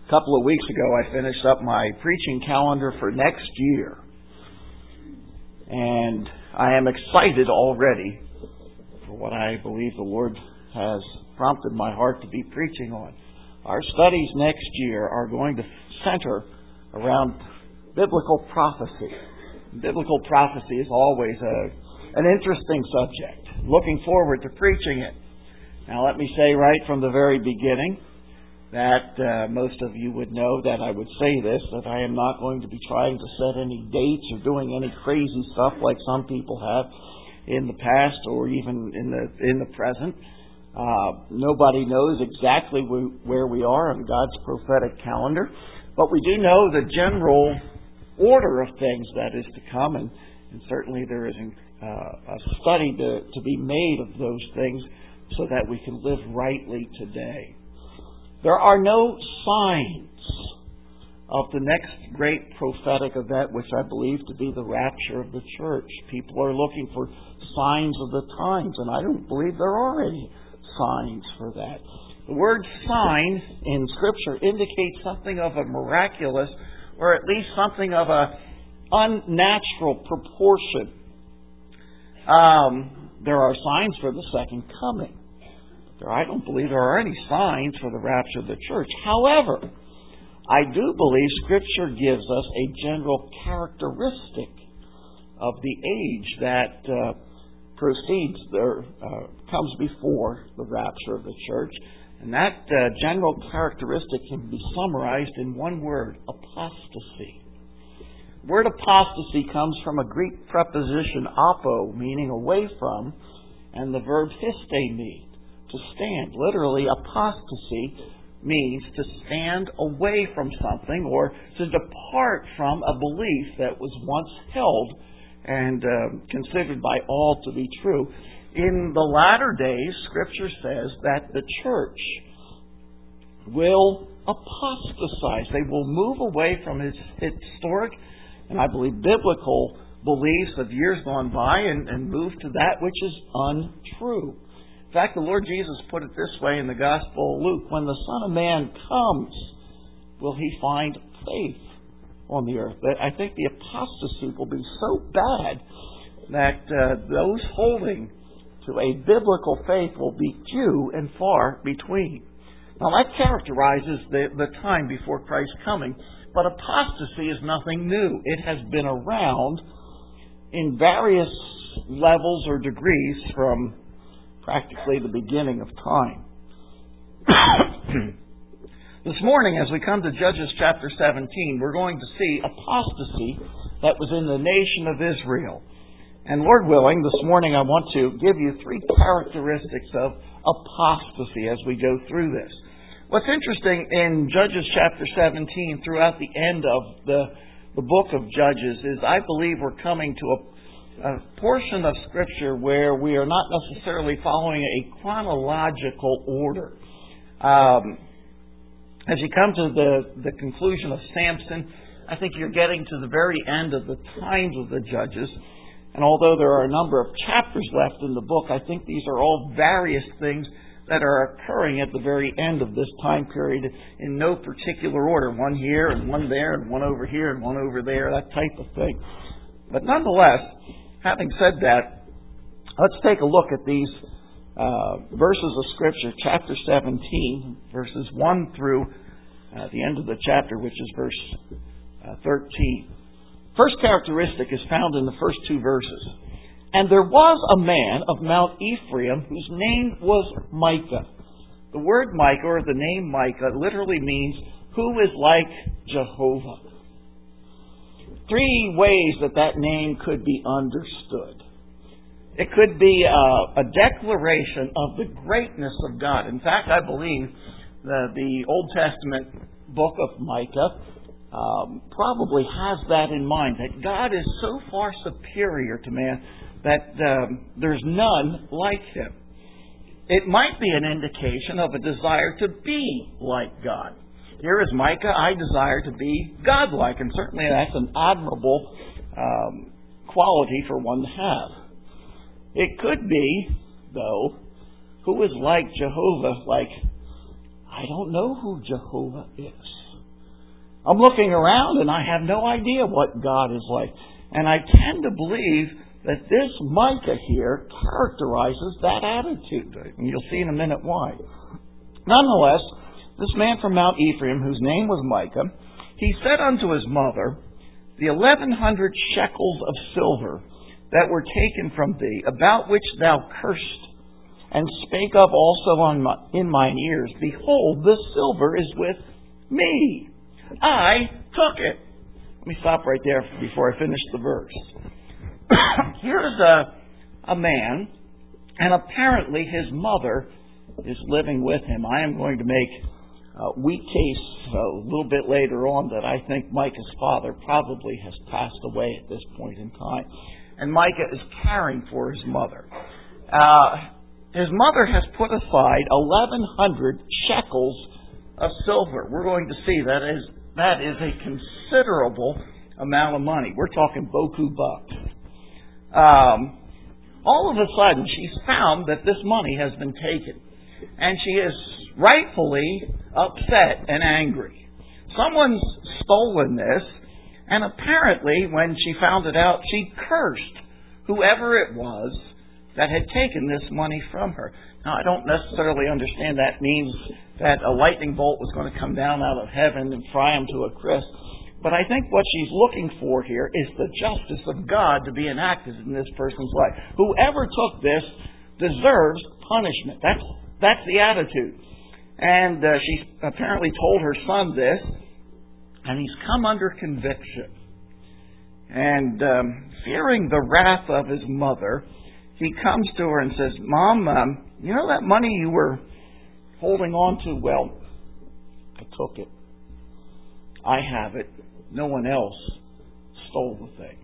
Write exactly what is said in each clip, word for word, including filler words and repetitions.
A couple of weeks ago, I finished up my preaching calendar for next year. And I am excited already for what I believe the Lord has prompted my heart to be preaching on. Our studies next year are going to center around biblical prophecy. Biblical prophecy is always a, an interesting subject. Looking forward to preaching it. Now let me say right from the very beginning that uh, most of you would know that I would say this, that I am not going to be trying to set any dates or doing any crazy stuff like some people have in the past or even in the in the present. Uh, nobody knows exactly wh- where we are on God's prophetic calendar, but we do know the general order of things that is to come, and, and certainly there is an, uh, a study to, to be made of those things so that we can live rightly today. There are no signs of the next great prophetic event, which I believe to be the rapture of the church. People are looking for signs of the times, and I don't believe there are any signs for that. The word sign in Scripture indicates something of a miraculous, or at least something of a unnatural proportion. Um, there are signs for the second coming. There, I don't believe there are any signs for the rapture of the church. However, I do believe Scripture gives us a general characteristic of the age that uh, proceeds or uh, comes before the rapture of the church. And that uh, general characteristic can be summarized in one word: apostasy. The word apostasy comes from a Greek preposition apo, meaning away from, and the verb histemi, to stand. Literally, apostasy means to stand away from something or to depart from a belief that was once held and uh, considered by all to be true. In the latter days, Scripture says that the church will apostatize. They will move away from its historic and I believe biblical beliefs of years gone by and, and move to that which is untrue. In fact, the Lord Jesus put it this way in the Gospel of Luke: when the Son of Man comes, will He find faith on the earth? I think the apostasy will be so bad that uh, those holding to a biblical faith will be few and far between. Now that characterizes the, the time before Christ's coming, but apostasy is nothing new. It has been around in various levels or degrees from practically the beginning of time. This morning, as we come to Judges chapter seventeen, we're going to see apostasy that was in the nation of Israel. And Lord willing, this morning I want to give you three characteristics of apostasy as we go through this. What's interesting in Judges chapter seventeen, throughout the end of the, the book of Judges, is I believe we're coming to a a portion of Scripture where we are not necessarily following a chronological order. Um, as you come to the, the conclusion of Samson, I think you're getting to the very end of the times of the Judges. And although there are a number of chapters left in the book, I think these are all various things that are occurring at the very end of this time period in no particular order. One here and one there and one over here and one over there, that type of thing. But nonetheless, having said that, let's take a look at these uh, verses of Scripture, chapter seventeen, verses one through uh, the end of the chapter, which is verse uh, thirteen. First characteristic is found in the first two verses. And there was a man of Mount Ephraim whose name was Micah. The word Micah, or the name Micah, literally means who is like Jehovah. Three ways that that name could be understood. It could be a, a declaration of the greatness of God. In fact, I believe the, the Old Testament book of Micah um, probably has that in mind, that God is so far superior to man that um, there's none like Him. It might be an indication of a desire to be like God. Here is Micah: I desire to be godlike, and certainly that's an admirable um, quality for one to have. It could be, though, who is like Jehovah, like, I don't know who Jehovah is. I'm looking around and I have no idea what God is like. And I tend to believe that this Micah here characterizes that attitude. And you'll see in a minute why. Nonetheless, this man from Mount Ephraim, whose name was Micah, he said unto his mother, the eleven hundred shekels of silver that were taken from thee, about which thou cursed, and spake of also on my, in mine ears, behold, this silver is with me. I took it. Let me stop right there before I finish the verse. Here's a, a man, and apparently his mother is living with him. I am going to make a weak case a little bit later on that I think Micah's father probably has passed away at this point in time. And Micah is caring for his mother. Uh, his mother has put aside eleven hundred shekels of silver. We're going to see that is that is a considerable amount of money. We're talking boku bucks. Um, all of a sudden, she's found that this money has been taken. And she is rightfully upset and angry. Someone's stolen this, and apparently when she found it out, she cursed whoever it was that had taken this money from her. Now, I don't necessarily understand that means that a lightning bolt was going to come down out of heaven and fry them to a crisp. But I think what she's looking for here is the justice of God to be enacted in this person's life. Whoever took this deserves punishment. That's that's the attitude. And uh, she apparently told her son this, and he's come under conviction. And um, fearing the wrath of his mother, he comes to her and says, Mom, um, you know that money you were holding on to? Well, I took it. I have it. No one else stole the thing.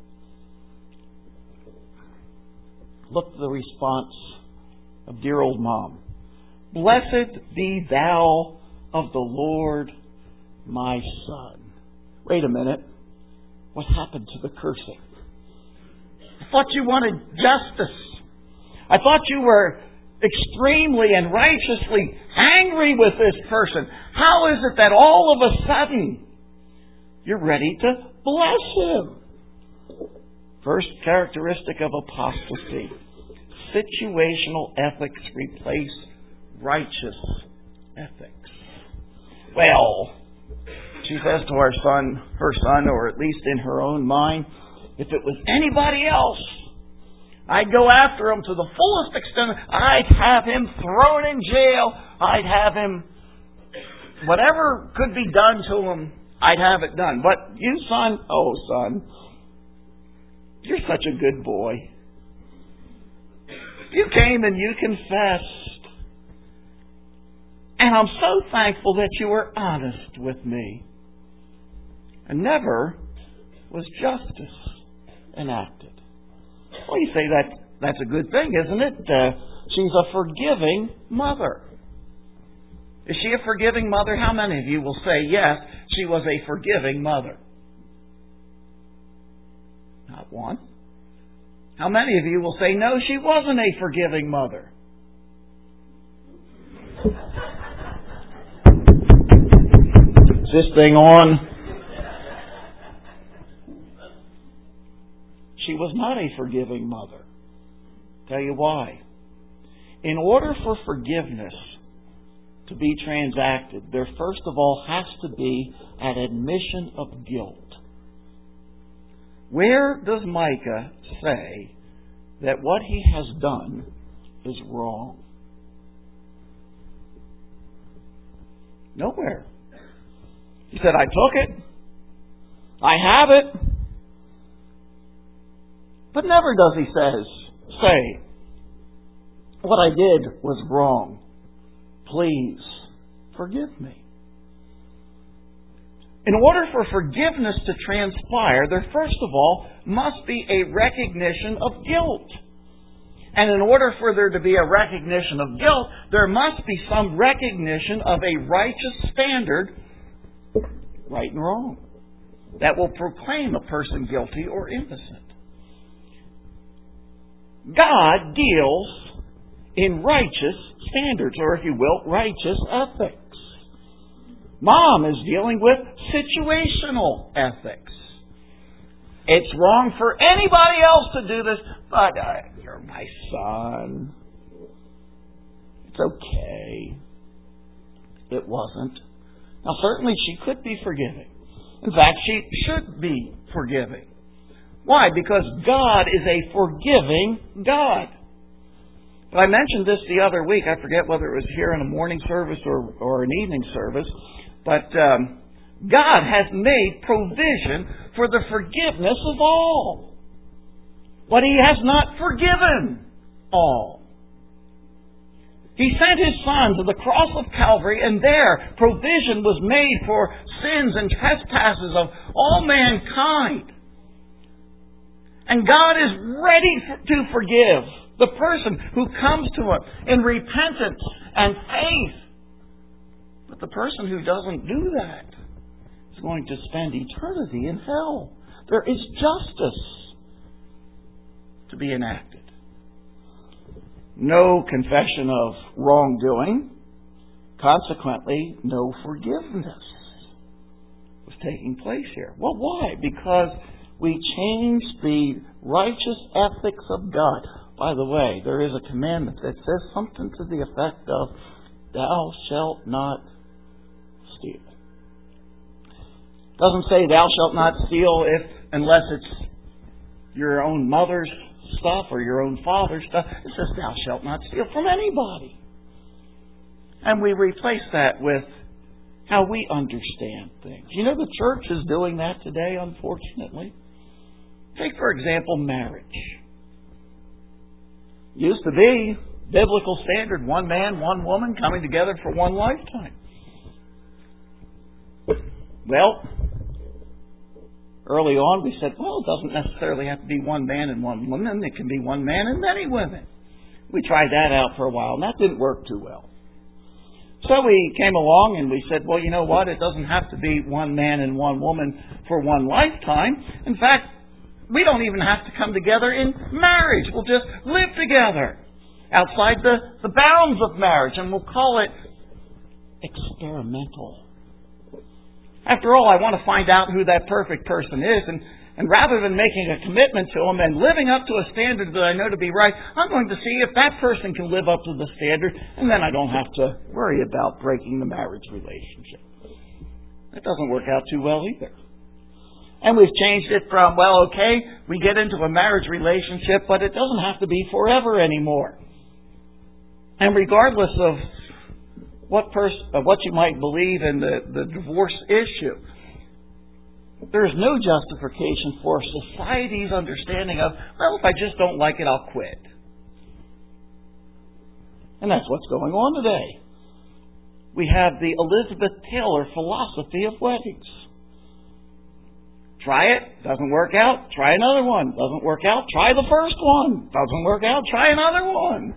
Look at the response of dear old Mom. Blessed be thou of the Lord, my son. Wait a minute. What happened to the cursing? I thought you wanted justice. I thought you were extremely and righteously angry with this person. How is it that all of a sudden you're ready to bless him? First characteristic of apostasy. Situational ethics replace righteous ethics. Well, she says to her son, her son, or at least in her own mind, if it was anybody else, I'd go after him to the fullest extent. I'd have him thrown in jail. I'd have him, whatever could be done to him, I'd have it done. But you, son, oh, son, you're such a good boy. You came and you confessed. And I'm so thankful that you were honest with me. And never was justice enacted. Well, you say that that's a good thing, isn't it? Uh, she's a forgiving mother. Is she a forgiving mother? How many of you will say, yes, she was a forgiving mother? Not one. How many of you will say, no, she wasn't a forgiving mother? Is this thing on? She was not a forgiving mother. Tell you why. In order for forgiveness to be transacted, there first of all has to be an admission of guilt. Where does Micah say that what he has done is wrong? Nowhere. He said, I took it. I have it. But never does he says, say, what I did was wrong. Please forgive me. In order for forgiveness to transpire, there first of all must be a recognition of guilt. And in order for there to be a recognition of guilt, there must be some recognition of a righteous standard, right and wrong, that will proclaim a person guilty or innocent. God deals in righteous standards, or if you will, righteous ethics. Mom is dealing with situational ethics. It's wrong for anybody else to do this, but uh, you're my son. It's okay. It wasn't. Now, certainly she could be forgiving. In fact, she should be forgiving. Why? Because God is a forgiving God. But I mentioned this the other week. I forget whether it was here in a morning service or, or an evening service. But um, God has made provision for the forgiveness of all. But He has not forgiven all. He sent His Son to the cross of Calvary, and there provision was made for sins and trespasses of all mankind. And God is ready to forgive the person who comes to Him in repentance and faith. But the person who doesn't do that is going to spend eternity in hell. There is justice to be enacted. No confession of wrongdoing. Consequently, no forgiveness was taking place here. Well, why? Because we changed the righteous ethics of God. By the way, there is a commandment that says something to the effect of, thou shalt not steal. It doesn't say thou shalt not steal if unless it's your own mother's stuff or your own father's stuff. It says thou shalt not steal from anybody. And we replace that with how we understand things. You know, the church is doing that today, unfortunately. Take, for example, marriage. Used to be biblical standard, one man, one woman coming together for one lifetime. Well, early on we said, well, it doesn't necessarily have to be one man and one woman. It can be one man and many women. We tried that out for a while, and that didn't work too well. So we came along and we said, well, you know what? It doesn't have to be one man and one woman for one lifetime. In fact, we don't even have to come together in marriage. We'll just live together outside the, the bounds of marriage, and we'll call it experimental. After all, I want to find out who that perfect person is, and, and rather than making a commitment to them and living up to a standard that I know to be right, I'm going to see if that person can live up to the standard, and then I don't have to worry about breaking the marriage relationship. That doesn't work out too well either. And we've changed it from, well, okay, we get into a marriage relationship, but it doesn't have to be forever anymore. And regardless of what pers- of what you might believe in the, the divorce issue, there is no justification for society's understanding of, well, if I just don't like it, I'll quit. And that's what's going on today. We have the Elizabeth Taylor philosophy of weddings. Try it, doesn't work out, try another one. Doesn't work out, try the first one. Doesn't work out, try another one.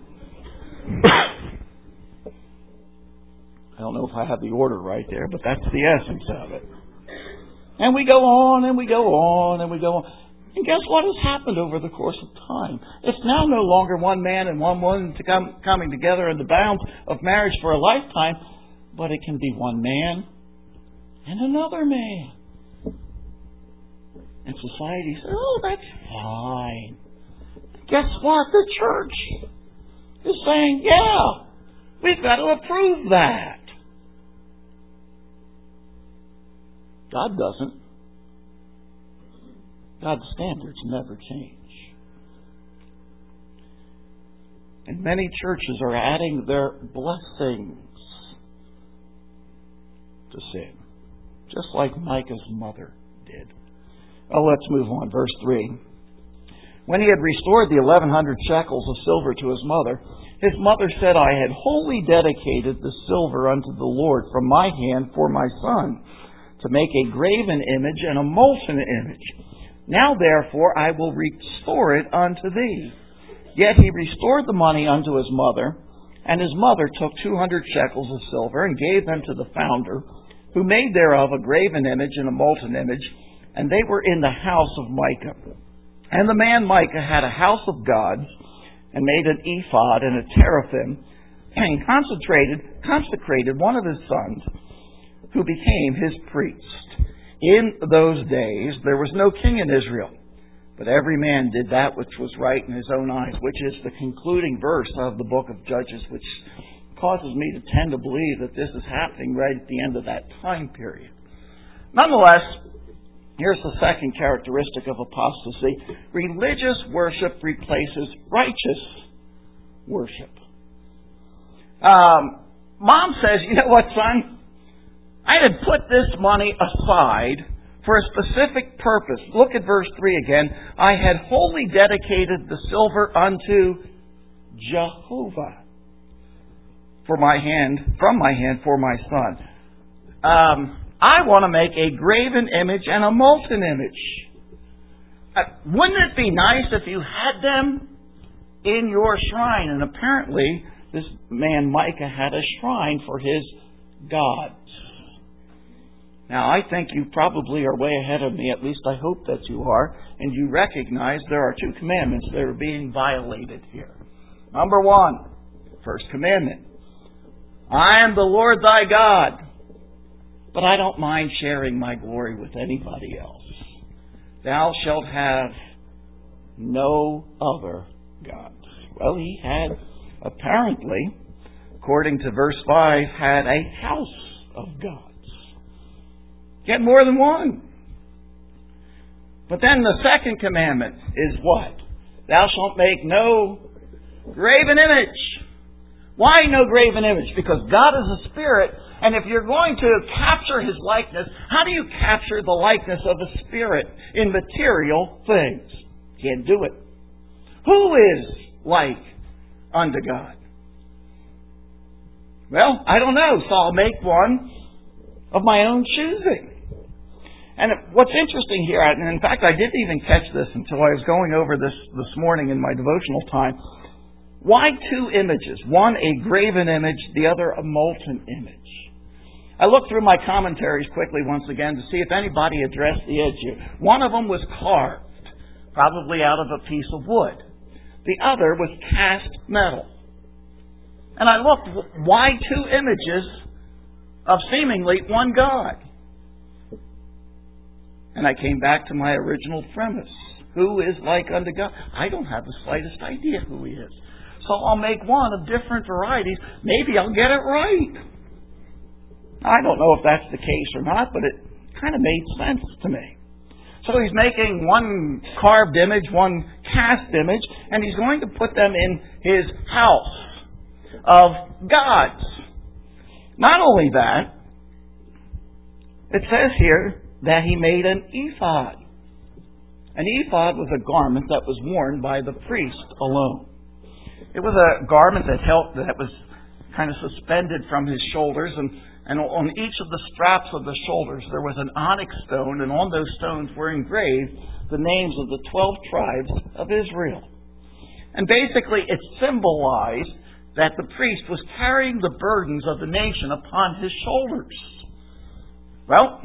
I don't know if I have the order right there, but that's the essence of it. And we go on, and we go on, and we go on. And guess what has happened over the course of time? It's now no longer one man and one woman to come, coming together in the bounds of marriage for a lifetime, but it can be one man and another man. And society says, oh, that's fine. Guess what? The church is saying, yeah, we've got to approve that. God doesn't. God's standards never change. And many churches are adding their blessings to sin, just like Micah's mother did. Oh, let's move on. Verse three. When he had restored the eleven hundred shekels of silver to his mother, his mother said, I had wholly dedicated the silver unto the Lord from my hand for my son, to make a graven image and a molten image. Now therefore I will restore it unto thee. Yet he restored the money unto his mother, and his mother took two hundred shekels of silver, and gave them to the founder, who made thereof a graven image and a molten image, and they were in the house of Micah. And the man Micah had a house of gods, and made an ephod and a teraphim, and consecrated, consecrated one of his sons, who became his priest. In those days, there was no king in Israel, but every man did that which was right in his own eyes, which is the concluding verse of the book of Judges, which causes me to tend to believe that this is happening right at the end of that time period. Nonetheless, here's the second characteristic of apostasy. Religious worship replaces righteous worship. Um, Mom says, you know what, son? I had put this money aside for a specific purpose. Look at verse three again. I had wholly dedicated the silver unto Jehovah for my hand, from my hand for my son. Um, I want to make a graven image and a molten image. Uh, wouldn't it be nice if you had them in your shrine? And apparently, this man Micah had a shrine for his gods. Now, I think you probably are way ahead of me, at least I hope that you are, and you recognize there are two commandments that are being violated here. Number one, first commandment. I am the Lord thy God, but I don't mind sharing my glory with anybody else. Thou shalt have no other gods. Well, he had, apparently, according to verse five, had a house of gods. He had more than one. But then the second commandment is what? Thou shalt make no graven image. Why no graven image? Because God is a spirit, and if you're going to capture His likeness, how do you capture the likeness of a spirit in material things? Can't do it. Who is like unto God? Well, I don't know, so I'll make one of my own choosing. And what's interesting here, and in fact I didn't even catch this until I was going over this this morning in my devotional time. Why two images? One a graven image, the other a molten image. I looked through my commentaries quickly once again to see if anybody addressed the issue. One of them was carved, probably out of a piece of wood. The other was cast metal. And I looked, why two images of seemingly one God? And I came back to my original premise. Who is like unto God? I don't have the slightest idea who He is. So I'll make one of different varieties. Maybe I'll get it right. I don't know if that's the case or not, but it kind of made sense to me. So He's making one carved image, one cast image, and He's going to put them in His house of gods. Not only that, it says here that He made an ephod. An ephod was a garment that was worn by the priest alone. It was a garment that held, that was kind of suspended from his shoulders, and, and on each of the straps of the shoulders there was an onyx stone, and on those stones were engraved the names of the twelve tribes of Israel. And basically it symbolized that the priest was carrying the burdens of the nation upon his shoulders. Well,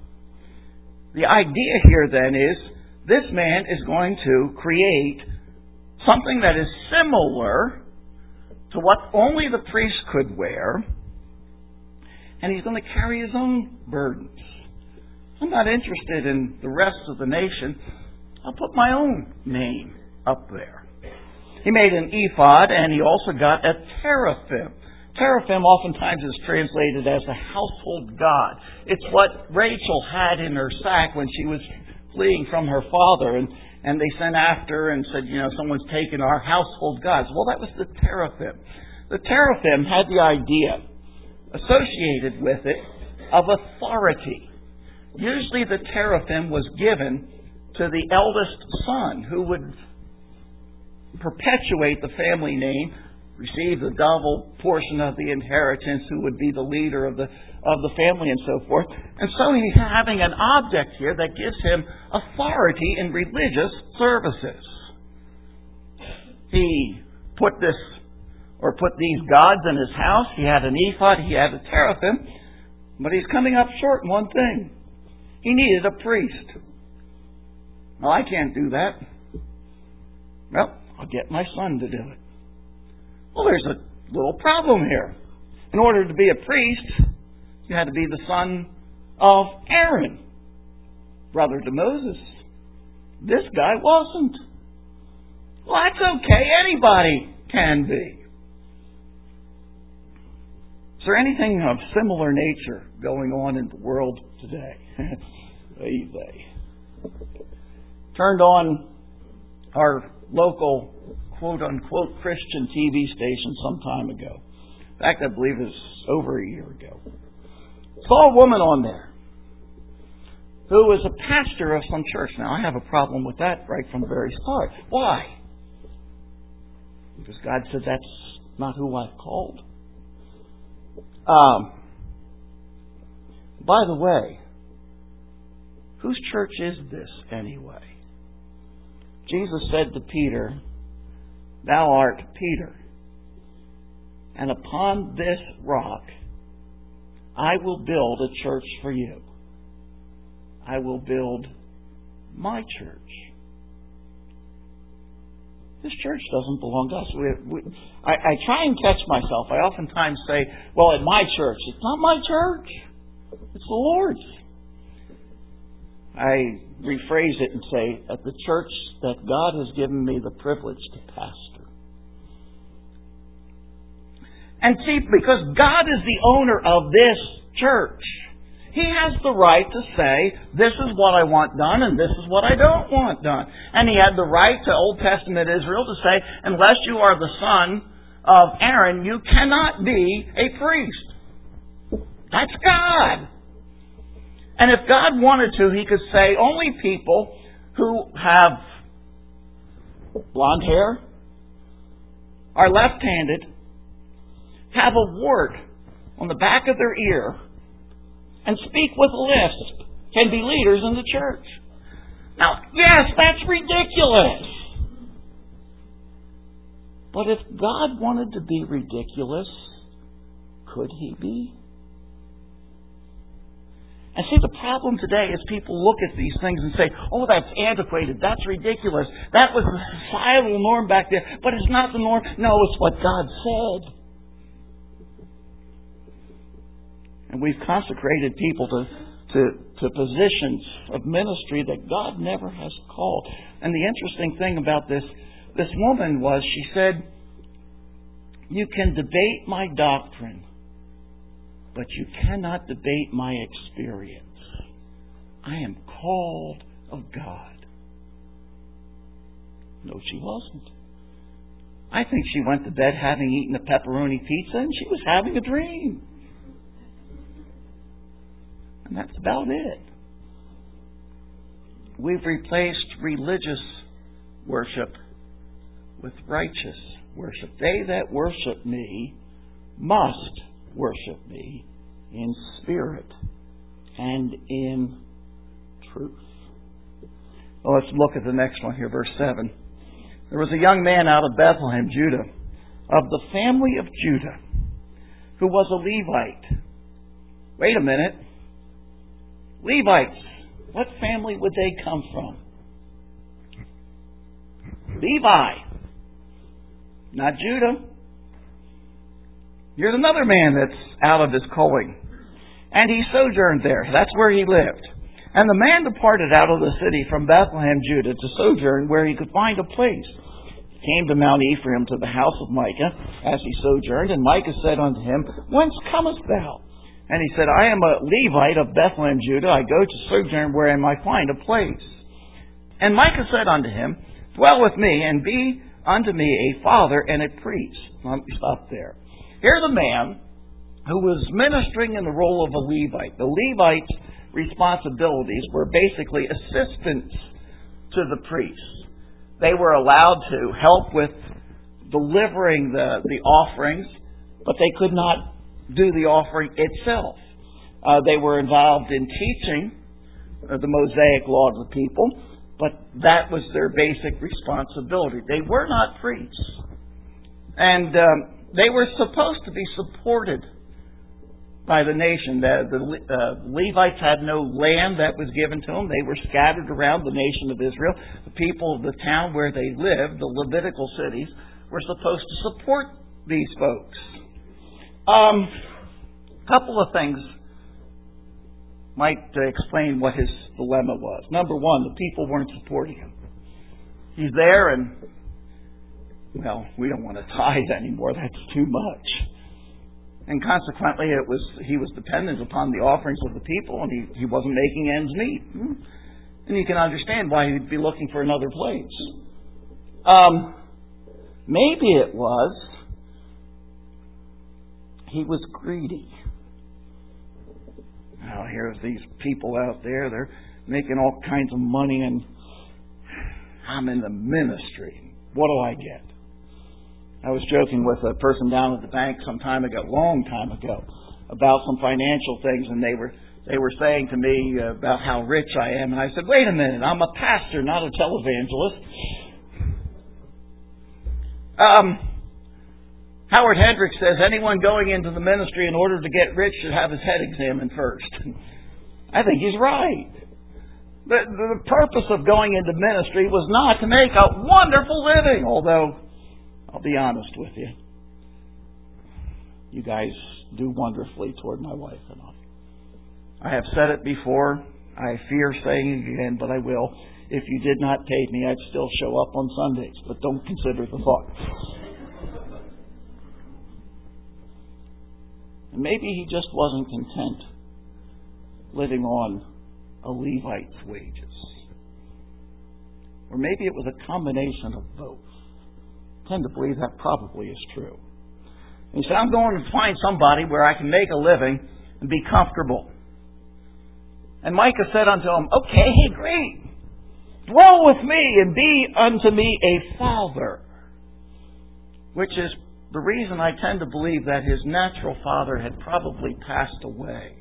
the idea here then is this man is going to create something that is similar to what only the priest could wear, and he's going to carry his own burdens. I'm not interested in the rest of the nation. I'll put my own name up there. He made an ephod, and he also got a teraphim. Teraphim oftentimes is translated as a household god. It's what Rachel had in her sack when she was fleeing from her father, and, and they sent after her and said, you know, someone's taken our household gods. Well, that was the teraphim. The teraphim had the idea associated with it of authority. Usually the teraphim was given to the eldest son, who would perpetuate the family name, receive the double portion of the inheritance, who would be the leader of the of the family and so forth. And so he's having an object here that gives him authority in religious services. He put this, or put these gods in his house. He had an ephod, he had a teraphim, but he's coming up short in one thing. He needed a priest. Well, I can't do that. Well, I'll get my son to do it. Well, there's a little problem here. In order to be a priest, You had to be the son of Aaron, brother to Moses. This guy wasn't. Well, that's okay. Anybody can be. Is there anything of similar nature going on in the world today? Hey, they. Turned on our local quote-unquote Christian T V station some time ago. In fact, I believe it was over a year ago. Saw a woman on there who was a pastor of some church. Now, I have a problem with that right from the very start. Why? Because God said that's not who I've called. Um, by the way, whose church is this anyway? Jesus said to Peter, "Thou art Peter, and upon this rock I will build a church for you. I will build my church." This church doesn't belong to us. We, we, I, I try and catch myself. I oftentimes say, well, at my church. It's not my church. It's the Lord's. I rephrase it and say, at the church that God has given me the privilege to pastor. And see, because God is the owner of this church, He has the right to say, this is what I want done and this is what I don't want done. And He had the right to Old Testament Israel to say, unless you are the son of Aaron, you cannot be a priest. That's God. And if God wanted to, He could say, only people who have blonde hair, are left-handed, have a wart on the back of their ear, and speak with a lisp, can be leaders in the church. Now, yes, that's ridiculous. But if God wanted to be ridiculous, could He be? And see, the problem today is people look at these things and say, oh, that's antiquated, that's ridiculous, that was the societal norm back there, but it's not the norm. No, it's what God said. And we've consecrated people to, to, to positions of ministry that God never has called. And the interesting thing about this, this woman was, she said, you can debate my doctrine, but you cannot debate my experience. I am called of God. No, she wasn't. I think she went to bed having eaten a pepperoni pizza and she was having a dream. And that's about it. We've replaced religious worship with righteous worship. They that worship me must worship me in spirit and in truth. Well, let's look at the next one here, verse seven. There was a young man out of Bethlehem, Judah, of the family of Judah, who was a Levite. Wait a minute. Levites, what family would they come from? Levi, not Judah. Here's another man that's out of his calling. And he sojourned there. That's where he lived. And the man departed out of the city from Bethlehem, Judah, to sojourn where he could find a place. He came to Mount Ephraim to the house of Micah, as he sojourned. And Micah said unto him, Whence comest thou? And he said, I am a Levite of Bethlehem, Judah. I go to sojourn where I might find a place. And Micah said unto him, Dwell with me, and be unto me a father and a priest. Let me stop there. Here's a man who was ministering in the role of a Levite. The Levite's responsibilities were basically assistants to the priests. They were allowed to help with delivering the, the offerings, but they could not do the offering itself. Uh, they were involved in teaching uh, the Mosaic law to the people, but that was their basic responsibility. They were not priests. And um, they were supposed to be supported by the nation. The, the uh, Levites had no land that was given to them. They were scattered around the nation of Israel. The people of the town where they lived, the Levitical cities, were supposed to support these folks. Um, a couple of things might uh, explain what his dilemma was. Number one, the people weren't supporting him. He's there and, well, we don't want to tithe anymore. That's too much. And consequently, it was he was dependent upon the offerings of the people, and he, he wasn't making ends meet. And you can understand why he'd be looking for another place. Um, maybe it was he was greedy. Now, here's these people out there. They're making all kinds of money, and I'm in the ministry. What do I get? I was joking with a person down at the bank some time ago, long time ago, about some financial things, and they were they were saying to me about how rich I am, and I said, "Wait a minute, I'm a pastor, not a televangelist." Um, Howard Hendricks says anyone going into the ministry in order to get rich should have his head examined first. I think he's right. The, the purpose of going into ministry was not to make a wonderful living, although I'll be honest with you. You guys do wonderfully toward my wife and I. I have said it before. I fear saying it again, but I will. If you did not pay me, I'd still show up on Sundays, but don't consider the thought. And maybe he just wasn't content living on a Levite's wages. Or maybe it was a combination of both. I tend to believe that probably is true. He said, I'm going to find somebody where I can make a living and be comfortable. And Micah said unto him, okay, great. Dwell with me and be unto me a father. Which is the reason I tend to believe that his natural father had probably passed away.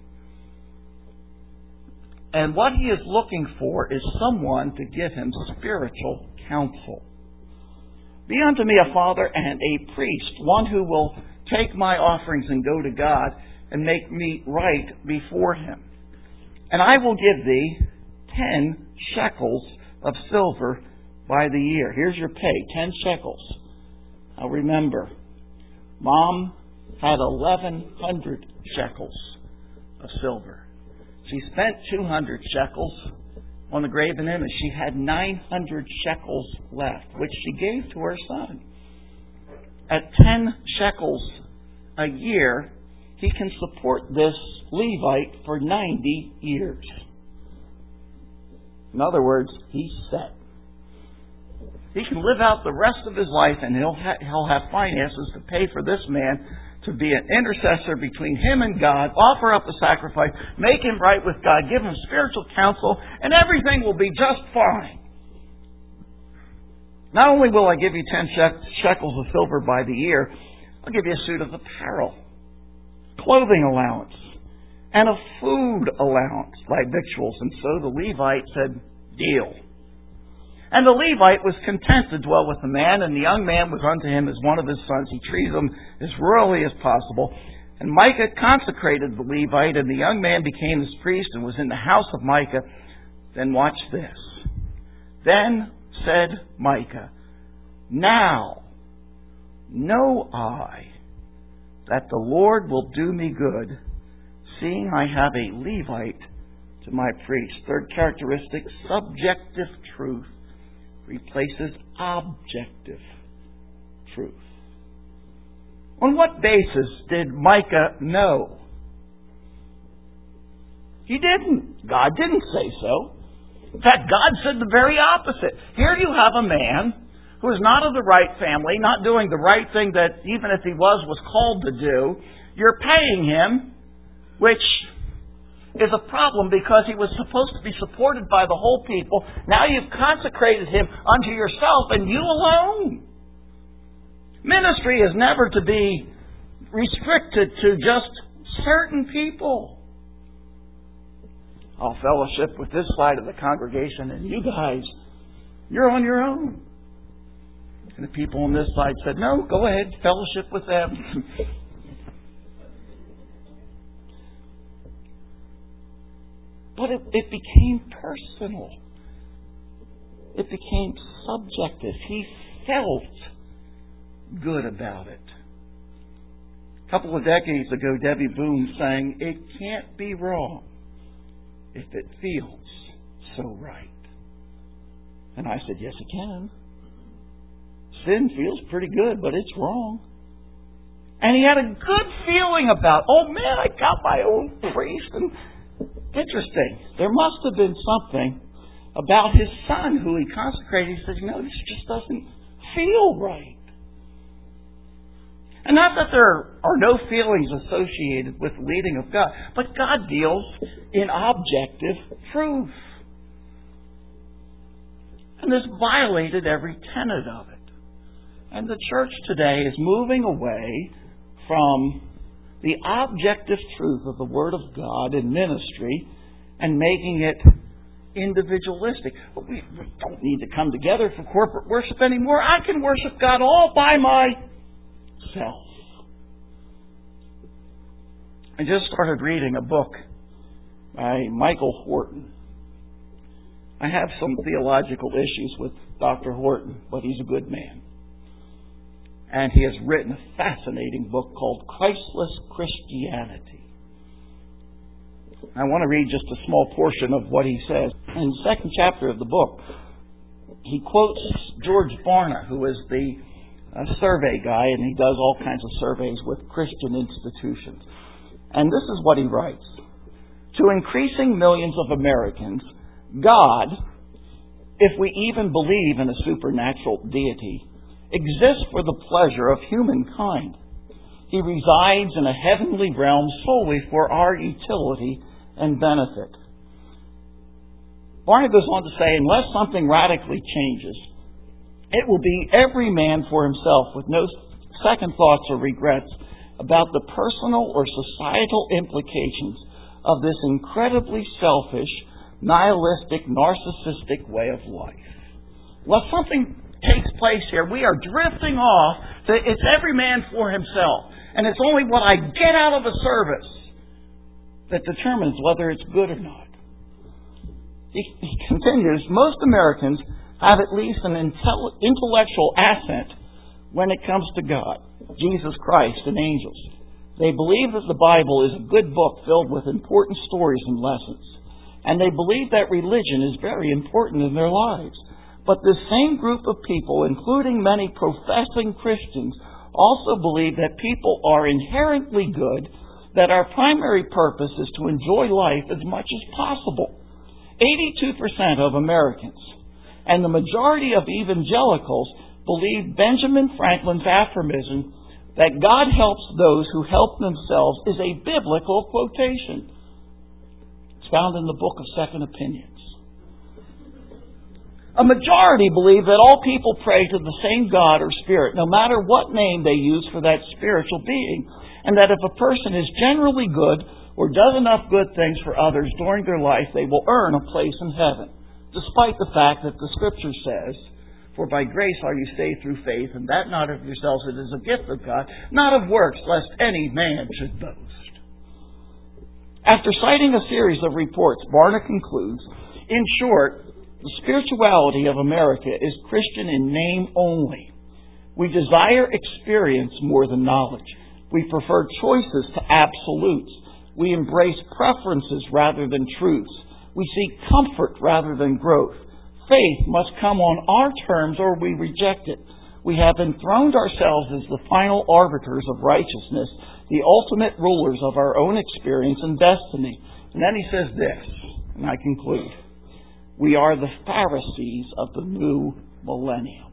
And what he is looking for is someone to give him spiritual counsel. Be unto me a father and a priest, one who will take my offerings and go to God and make me right before him. And I will give thee ten shekels of silver by the year. Here's your pay, ten shekels. Now remember, Mom had eleven hundred shekels of silver. She spent two hundred shekels on the graven image. She had nine hundred shekels left, which she gave to her son. At ten shekels a year, he can support this Levite for ninety years. In other words, he's set. He can live out the rest of his life, and he'll ha- he'll have finances to pay for this man to be an intercessor between him and God, offer up a sacrifice, make him right with God, give him spiritual counsel, and everything will be just fine. Not only will I give you ten shekels of silver by the year, I'll give you a suit of apparel, clothing allowance, and a food allowance, like victuals. And so the Levite said, deal. And the Levite was content to dwell with the man, and the young man was unto him as one of his sons. He treated him as royally as possible. And Micah consecrated the Levite, and the young man became his priest and was in the house of Micah. Then watch this. Then said Micah, now know I that the Lord will do me good, seeing I have a Levite to my priest. Third characteristic, subjective truth replaces objective truth. On what basis did Micah know? He didn't. God didn't say so. In fact, God said the very opposite. Here you have a man who is not of the right family, not doing the right thing that even if he was, was called to do. You're paying him, which is a problem because he was supposed to be supported by the whole people. Now you've consecrated him unto yourself and you alone. Ministry is never to be restricted to just certain people. I'll fellowship with this side of the congregation, and you guys, you're on your own. And the people on this side said, no, go ahead, fellowship with them. But it, it became personal. It became subjective. He felt good about it. A couple of decades ago, Debbie Boone sang, it can't be wrong if it feels so right? And I said, yes, it can. Sin feels pretty good, but it's wrong. And he had a good feeling about, oh man, I got my own priest. And interesting, there must have been something about his son who he consecrated. He said, you know, this just doesn't feel right. And not that there are no feelings associated with the leading of God, but God deals in objective truth. And this violated every tenet of it. And the church today is moving away from the objective truth of the Word of God in ministry and making it individualistic. We don't need to come together for corporate worship anymore. I can worship God all by myself. I just started reading a book by Michael Horton. I have some theological issues with Doctor Horton, but he's a good man. And he has written a fascinating book called Christless Christianity. I want to read just a small portion of what he says. In the second chapter of the book, he quotes George Barna, who is the uh, survey guy, and he does all kinds of surveys with Christian institutions. And this is what he writes. To increasing millions of Americans, God, if we even believe in a supernatural deity, exists for the pleasure of humankind. He resides in a heavenly realm solely for our utility and benefit. Barna goes on to say, unless something radically changes, it will be every man for himself with no second thoughts or regrets about the personal or societal implications of this incredibly selfish, nihilistic, narcissistic way of life. Unless something takes place here, we are drifting off to it's every man for himself. And it's only what I get out of a service that determines whether it's good or not. He, he continues, most Americans have at least an intel- intellectual assent when it comes to God, Jesus Christ, and angels. They believe that the Bible is a good book filled with important stories and lessons. And they believe that religion is very important in their lives. But this same group of people, including many professing Christians, also believe that people are inherently good, that our primary purpose is to enjoy life as much as possible. eighty-two percent of Americans and the majority of evangelicals believe Benjamin Franklin's aphorism that God helps those who help themselves is a biblical quotation. It's found in the book of Second Opinions. A majority believe that all people pray to the same God or Spirit, no matter what name they use for that spiritual being, and that if a person is generally good or does enough good things for others during their life, they will earn a place in heaven, despite the fact that the Scripture says, for by grace are you saved through faith, and that not of yourselves, it is a gift of God, not of works, lest any man should boast. After citing a series of reports, Barna concludes, in short, the spirituality of America is Christian in name only. We desire experience more than knowledge. We prefer choices to absolutes. We embrace preferences rather than truths. We seek comfort rather than growth. Faith must come on our terms or we reject it. We have enthroned ourselves as the final arbiters of righteousness, the ultimate rulers of our own experience and destiny. And then he says this, and I conclude. We are the Pharisees of the new millennium.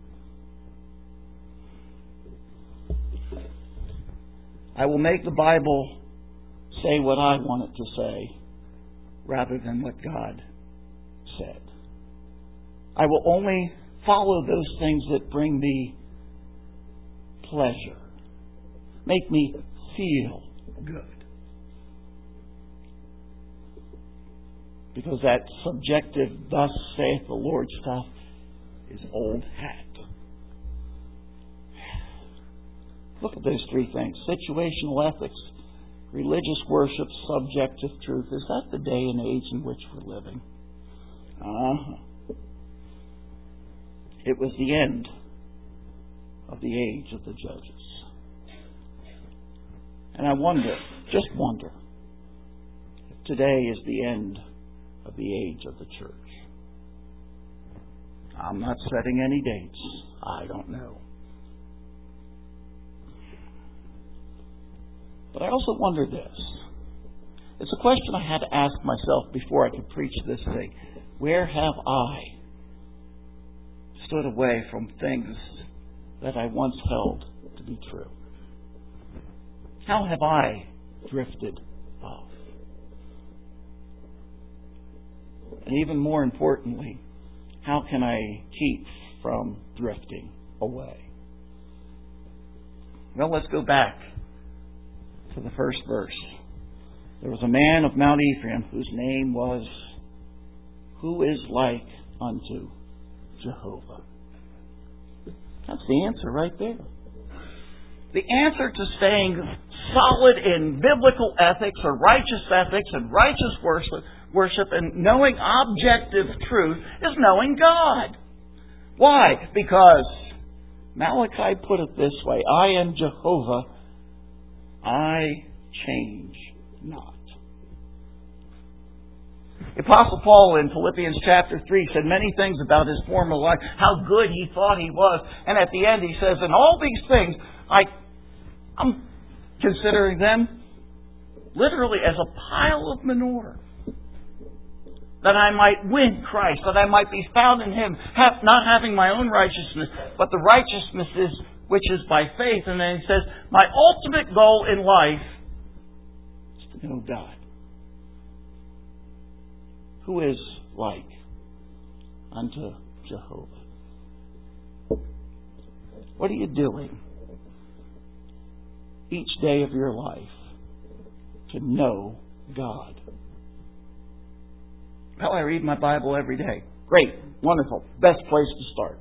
I will make the Bible say what I want it to say rather than what God said. I will only follow those things that bring me pleasure, make me feel good. Because that subjective, thus saith the Lord stuff is old hat. Look at those three things. Situational ethics, religious worship, subjective truth. Is that the day and age in which we're living? Uh-huh. It was the end of the age of the judges. And I wonder, just wonder, if today is the end of the age of the church? I'm not setting any dates. I don't know. But I also wonder this. It's a question I had to ask myself before I could preach this thing. Where have I stood away from things that I once held to be true? How have I drifted off? And even more importantly, how can I keep from drifting away? Well, let's go back to the first verse. There was a man of Mount Ephraim whose name was, Who is like unto Jehovah? That's the answer right there. The answer to staying solid in biblical ethics or righteous ethics and righteous worship, worship and knowing objective truth is knowing God. Why? Because Malachi put it this way, I am Jehovah, I change not. The Apostle Paul in Philippians chapter three said many things about his former life, how good he thought he was. And at the end he says, in all these things, I, I'm considering them literally as a pile of manure. That I might win Christ, that I might be found in Him, have, not having my own righteousness, but the righteousness is which is by faith. And then he says, my ultimate goal in life is to know God. Who is like unto Jehovah? What are you doing each day of your life to know God? Well, I read my Bible every day. Great. Wonderful. Best place to start.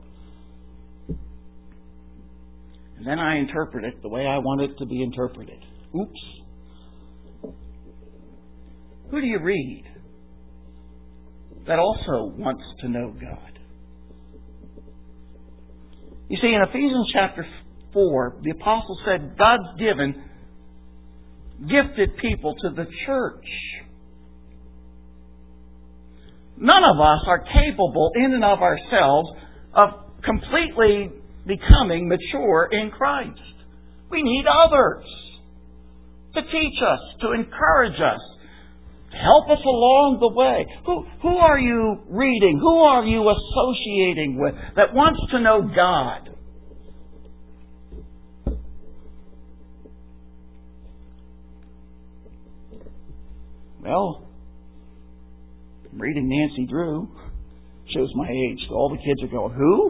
And then I interpret it the way I want it to be interpreted. Oops. Who do you read that also wants to know God? You see, in Ephesians chapter four, the apostle said God's given gifted people to the church. None of us are capable in and of ourselves of completely becoming mature in Christ. We need others to teach us, to encourage us, to help us along the way. Who, who are you reading? Who are you associating with that wants to know God? Well, I'm reading Nancy Drew. Shows my age. So all the kids are going, who?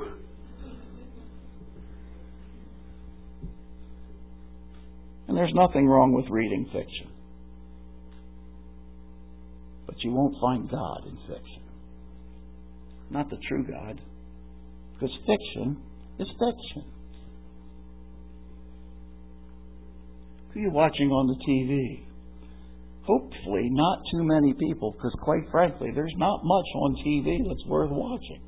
And there's nothing wrong with reading fiction. But you won't find God in fiction. Not the true God. Because fiction is fiction. Who are you watching on the T V? Hopefully not too many people, because quite frankly, there's not much on T V that's worth watching.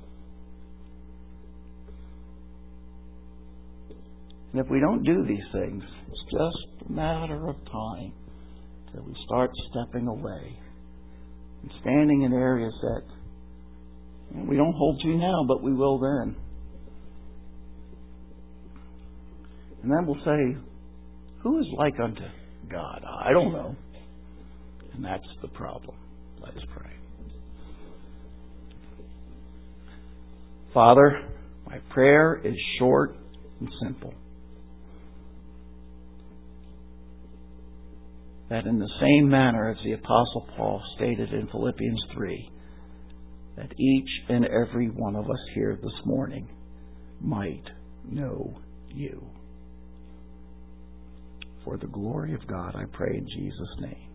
And if we don't do these things, it's just a matter of time till we start stepping away and standing in areas that we don't hold to now, but we will then. And then we'll say, who is like unto God? I don't know. And that's the problem. Let us pray. Father, my prayer is short and simple. That in the same manner as the Apostle Paul stated in Philippians three, that each and every one of us here this morning might know you. For the glory of God, I pray in Jesus' name.